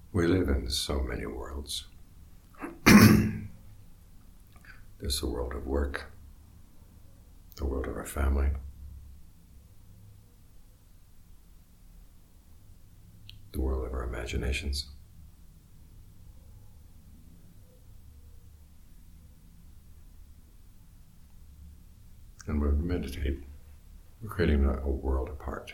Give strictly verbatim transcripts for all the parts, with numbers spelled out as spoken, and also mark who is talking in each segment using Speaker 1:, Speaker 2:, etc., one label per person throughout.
Speaker 1: We live in so many worlds. There's the world of work, the world of our family, the world of our imaginations. And when we meditate, we're creating a, a world apart.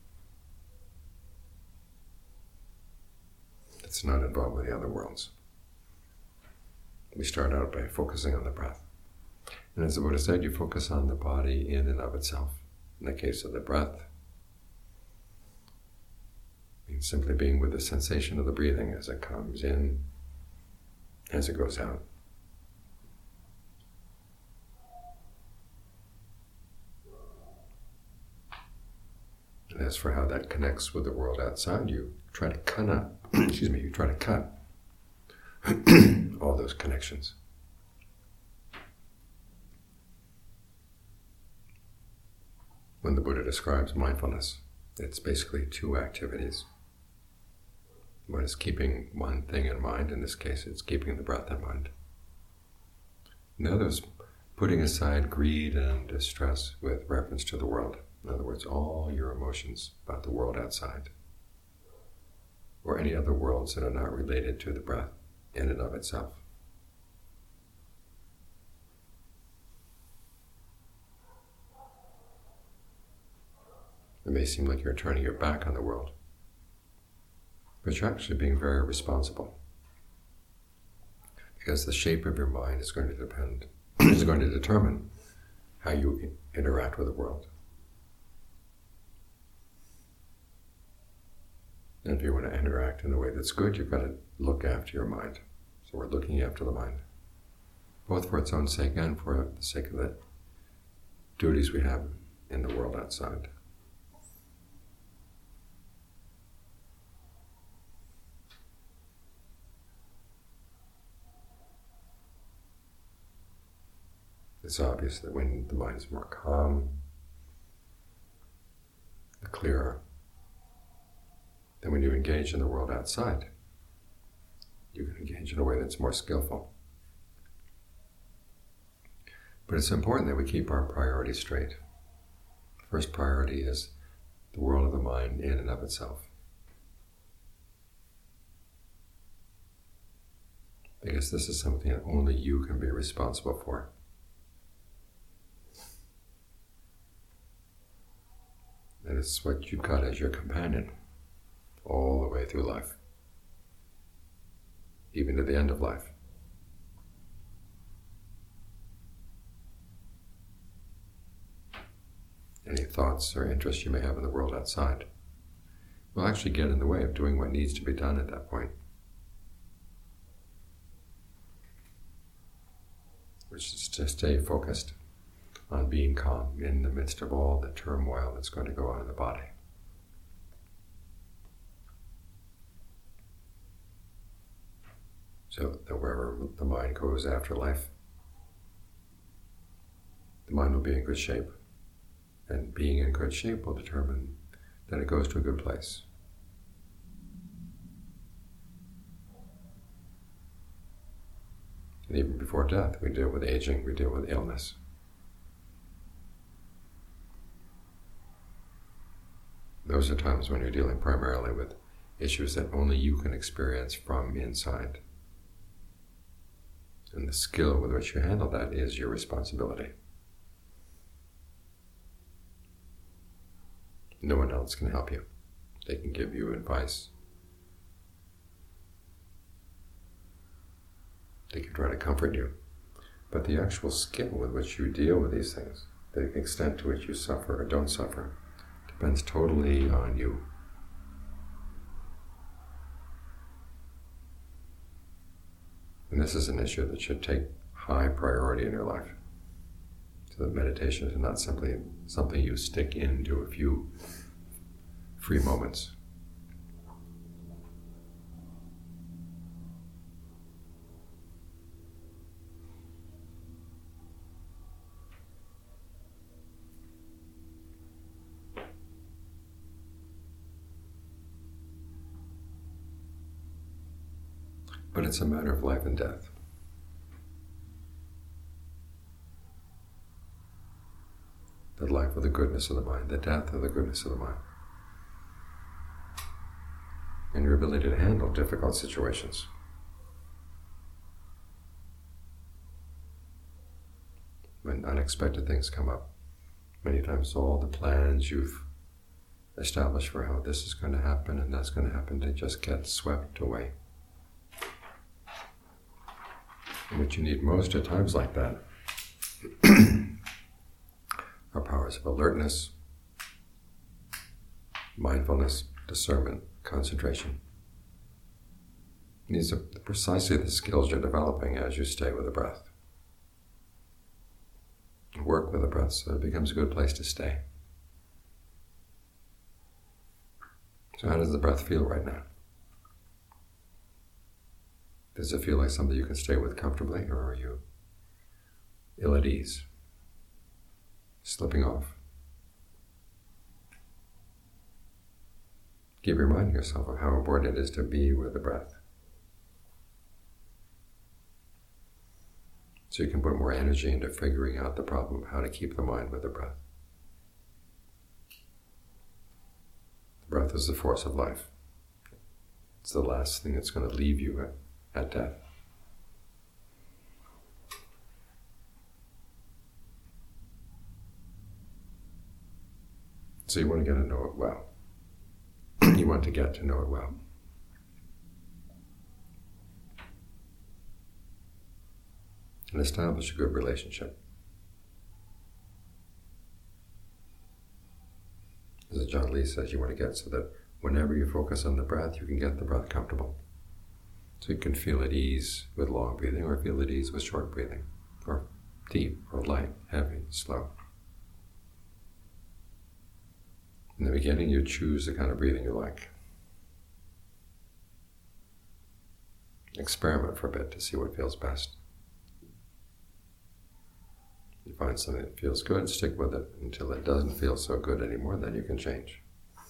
Speaker 1: It's not involved with the other worlds. We start out by focusing on the breath. And as the Buddha said, you focus on the body in and of itself. In the case of the breath, means simply being with the sensation of the breathing as it comes in, as it goes out. And as for how that connects with the world outside, you try to cut up, excuse me, you try to cut all those connections. When the Buddha describes mindfulness, it's basically two activities. One is keeping one thing in mind. In this case, it's keeping the breath in mind. And the other is putting aside greed and distress with reference to the world. In other words, all your emotions about the world outside, or any other worlds that are not related to the breath in and of itself. It may seem like you're turning your back on the world, but you're actually being very responsible, because the shape of your mind is going to depend, is going to determine how you interact with the world. And if you want to interact in a way that's good, you've got to look after your mind. So we're looking after the mind, both for its own sake and for the sake of the duties we have in the world outside. It's obvious that when the mind is more calm, clearer, then when you engage in the world outside, you can engage in a way that's more skillful. But it's important that we keep our priorities straight. The first priority is the world of the mind in and of itself. Because this is something that only you can be responsible for. And it's what you've got as your companion all the way through life, even to the end of life. Any thoughts or interests you may have in the world outside will actually get in the way of doing what needs to be done at that point, which is to stay focused on being calm in the midst of all the turmoil that's going to go on in the body. So that wherever the mind goes after life, the mind will be in good shape. And being in good shape will determine that it goes to a good place. And even before death, we deal with aging, we deal with illness. Those are times when you're dealing primarily with issues that only you can experience from inside. And the skill with which you handle that is your responsibility. No one else can help you. They can give you advice. They can try to comfort you. But the actual skill with which you deal with these things, the extent to which you suffer or don't suffer, depends totally on you. And this is an issue that should take high priority in your life. So that meditation is not simply something you stick into a few free moments. but it's a matter of life and death. The life of the goodness of the mind, the death of the goodness of the mind. And your ability to handle difficult situations. When unexpected things come up, many times all the plans you've established for how this is going to happen and that's going to happen, they just get swept away. And what you need most at times like that are powers of alertness, mindfulness, discernment, concentration. These are precisely the skills you're developing as you stay with the breath. Work with the breath so it becomes a good place to stay. So how does the breath feel right now? Does it feel like something you can stay with comfortably, or are you ill at ease, slipping off? Keep reminding yourself of how important it is to be with the breath, so you can put more energy into figuring out the problem of how to keep the mind with the breath. The breath is the force of life. It's the last thing that's going to leave you at, at death. So you want to get to know it well. You want to get to know it well. And establish a good relationship. As John Lee says, you want to get so that whenever you focus on the breath, you can get the breath comfortable. So you can feel at ease with long breathing, or feel at ease with short breathing, or deep, or light, heavy, slow. In the beginning, you choose the kind of breathing you like. Experiment for a bit to see what feels best. You find something that feels good, stick with it until it doesn't feel so good anymore, then you can change.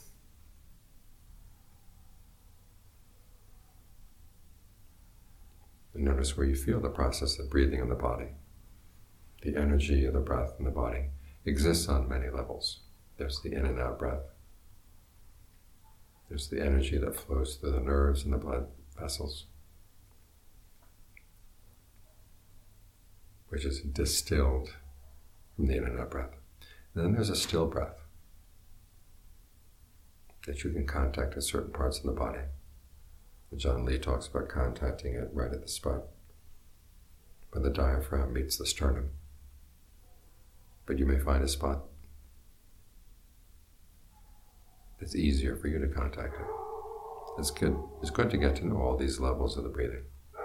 Speaker 1: And notice where you feel the process of breathing in the body. The energy of the breath in the body exists on many levels. There's the in and out breath. There's the energy that flows through the nerves and the blood vessels, which is distilled from the in and out breath. And then there's a still breath that you can contact at certain parts of the body. John Lee talks about contacting it right at the spot where the diaphragm meets the sternum. But you may find a spot it's easier for you to contact it. It's good, it's good to get to know all these levels of the breathing,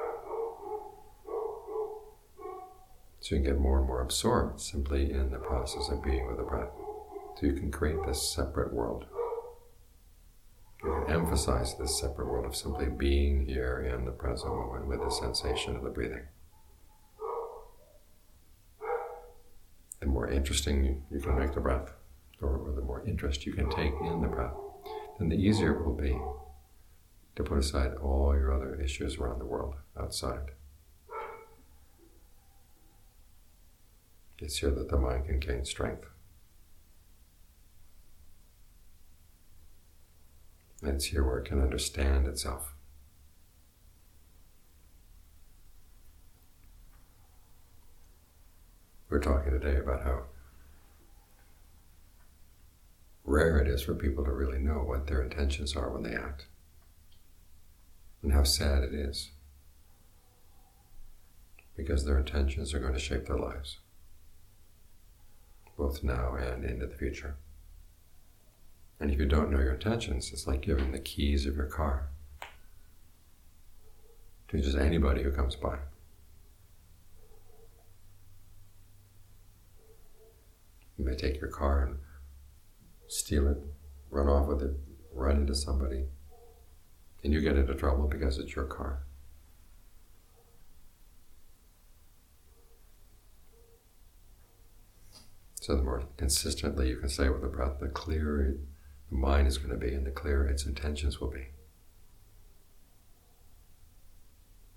Speaker 1: so you can get more and more absorbed simply in the process of being with the breath. So you can create this separate world. You can emphasize this separate world of simply being here in the present moment with the sensation of the breathing. The more interesting you can make the breath, or the more interest you can take in the breath, then the easier it will be to put aside all your other issues around the world outside. It's here that the mind can gain strength. And it's here where it can understand itself. We're talking today about how rare it is for people to really know what their intentions are when they act, and how sad it is, because their intentions are going to shape their lives, both now and into the future. And if you don't know your intentions, it's like giving the keys of your car to just anybody who comes by. You may take your car and steal it, run off with it, run into somebody, and you get into trouble because it's your car. So the more consistently you can stay with the breath, the clearer the mind is going to be, and the clearer its intentions will be.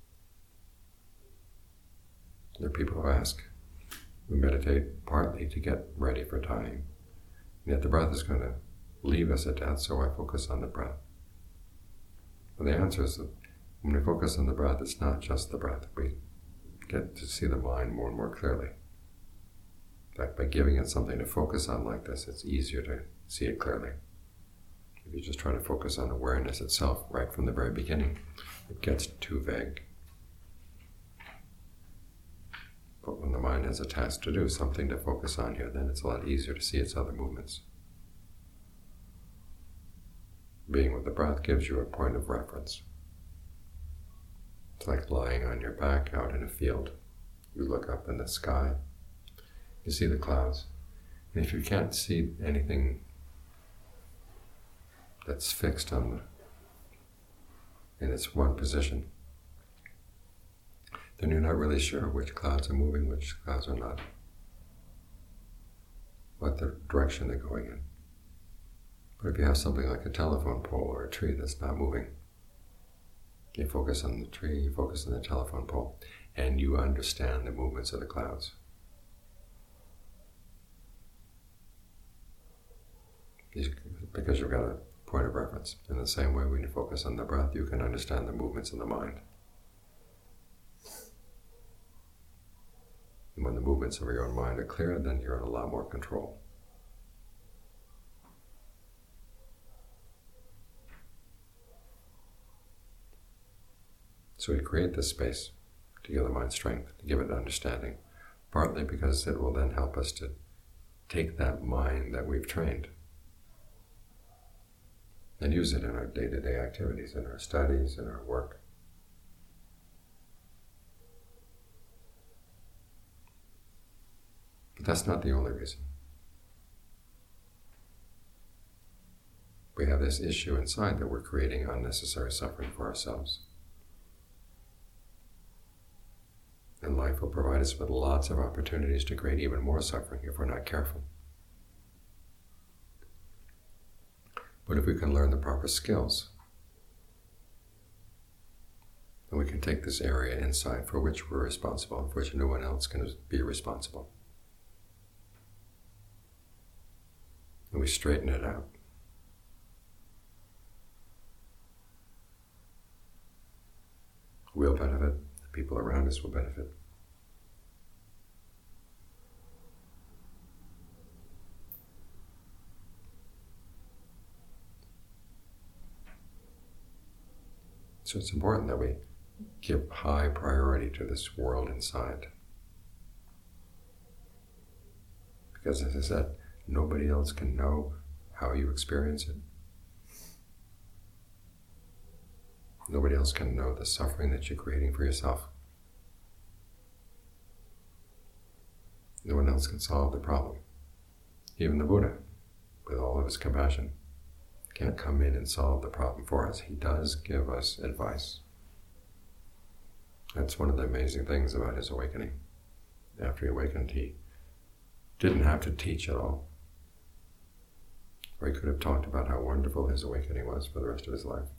Speaker 1: people who ask. We meditate partly to get ready for dying. And yet the breath is going to leave us at death, so I focus on the breath. But the answer is that when we focus on the breath, it's not just the breath. We get to see the mind more and more clearly. In fact, by giving it something to focus on like this, it's easier to see it clearly. If you just try to focus on awareness itself right from the very beginning, it gets too vague. But when the mind has a task to do, something to focus on here, then it's a lot easier to see its other movements. Being with the breath gives you a point of reference. It's like lying on your back out in a field. You look up in the sky, you see the clouds, and if you can't see anything that's fixed on the, in its one position, then you're not really sure which clouds are moving, which clouds are not, what the direction they're going in. But if you have something like a telephone pole or a tree that's not moving, you focus on the tree, you focus on the telephone pole, and you understand the movements of the clouds. Because you've got a point of reference. In the same way, when you focus on the breath, you can understand the movements in the mind. And when the movements of your own mind are clear, then you're in a lot more control. So we create this space to give the mind strength, to give it understanding, partly because it will then help us to take that mind that we've trained and use it in our day-to-day activities, in our studies, in our work. But that's not the only reason. We have this issue inside that we're creating unnecessary suffering for ourselves. And life will provide us with lots of opportunities to create even more suffering if we're not careful. But if we can learn the proper skills, then we can take this area inside for which we're responsible, for which no one else can be responsible. And we straighten it out. We'll benefit. People around us will benefit. So it's important that we give high priority to this world inside. Because as I said, nobody else can know how you experience it. Nobody else can know the suffering that you're creating for yourself. No one else can solve the problem. Even the Buddha, with all of his compassion, can't come in and solve the problem for us. He does give us advice. That's one of the amazing things about his awakening. After he awakened, he didn't have to teach at all. Or he could have talked about how wonderful his awakening was for the rest of his life.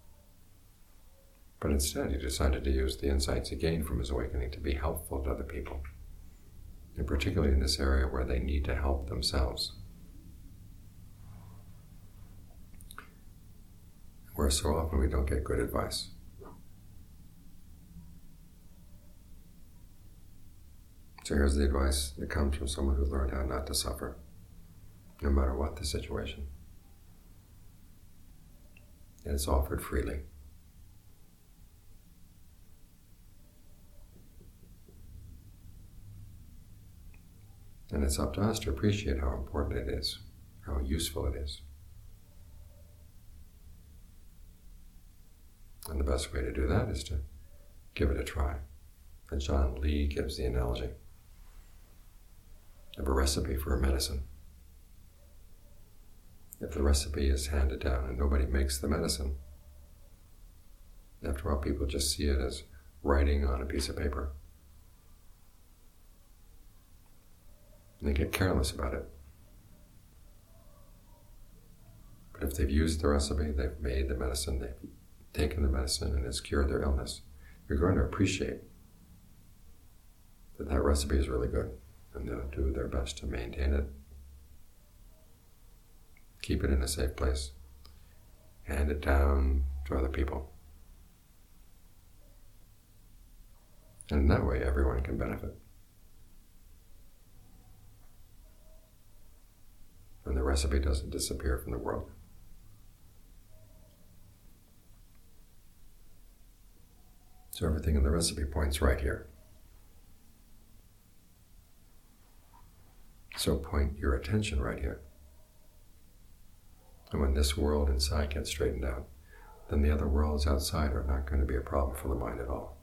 Speaker 1: But instead, he decided to use the insights he gained from his awakening to be helpful to other people, and particularly in this area where they need to help themselves. Where so often we don't get good advice. So here's the advice that comes from someone who learned how not to suffer, no matter what the situation. And it's offered freely. And it's up to us to appreciate how important it is, how useful it is. And the best way to do that is to give it a try. And John Lee gives the analogy of a recipe for a medicine. If the recipe is handed down and nobody makes the medicine, after all, people just see it as writing on a piece of paper. And they get careless about it. But if they've used the recipe, they've made the medicine, they've taken the medicine, and it's cured their illness, you're going to appreciate that that recipe is really good, and they'll do their best to maintain it, keep it in a safe place, hand it down to other people. And in that way, everyone can benefit. And the recipe doesn't disappear from the world. So everything in the recipe points right here. So point your attention right here. And when this world inside gets straightened out, then the other worlds outside are not going to be a problem for the mind at all.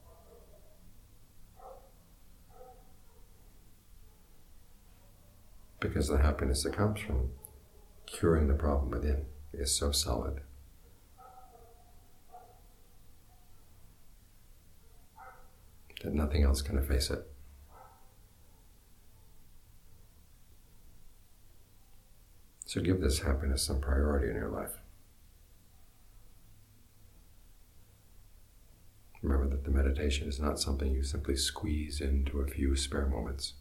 Speaker 1: Because the happiness that comes from curing the problem within is so solid. That nothing else can efface it. So give this happiness some priority in your life. Remember that the meditation is not something you simply squeeze into a few spare moments.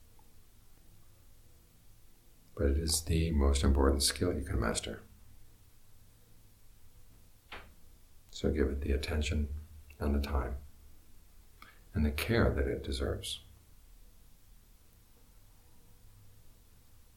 Speaker 1: But it is the most important skill you can master. So give it the attention and the time and the care that it deserves.